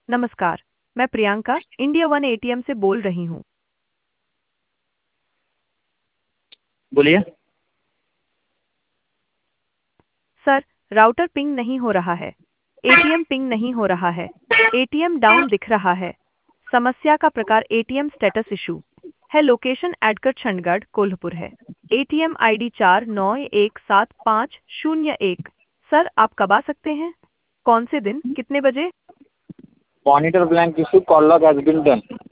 नमस्कार, मैं Priyanka India one ATM से बोल रही हूँ। बोलिए। सर, राउटर पिंग नहीं हो रहा है। एटीएम पिंग नहीं हो रहा है। एटीएम डाउन दिख रहा है। समस्या का प्रकार एटीएम स्टेटस इशू है। लोकेशन एडकर चंडगढ़ कोल्हापुर है। ATM ID 49175001। सर, आप कब आ सकते हैं? कौन से दिन, कितने बजे? Monitor blank issue call log has been done.